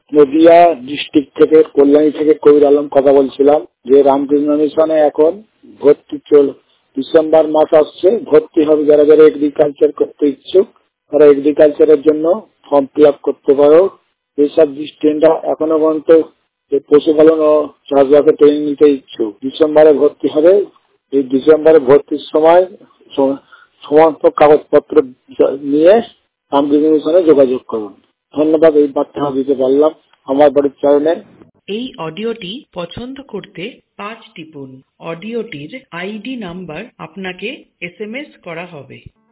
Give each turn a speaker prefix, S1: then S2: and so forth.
S1: Nadia district থেকে কল্যাণী থেকে কবির আলম কথা বলছিলাম যে রামকৃষ্ণ মিশনে এখন ভর্তি ডিসেম্বর মাস আসছে, ভর্তি হবে যারা যারা এগ্রিকালচার করতে ইচ্ছুক তারা এগ্রিকালচারের জন্য ফর্ম ফিল আপ করতে পারো। এইসব স্টুডেন্টরা এখনো পর্যন্ত পশুপালন ও চাষবাসে ট্রেনিং নিতে ইচ্ছুক ডিসেম্বরে ভর্তি হবে। এই ডিসেম্বরে ভর্তির সময় সমস্ত কাগজপত্র নিয়ে রামকৃষ্ণ মিশনে যোগাযোগ করুন। ধন্যবাদ, এই বার্তা দিতে পারলাম আমার বাড়ির চ্যানেলে।
S2: এই অডিওটি পছন্দ করতে 5 টিপুন। অডিওটির আইডি নাম্বার আপনাকে SMS করা হবে।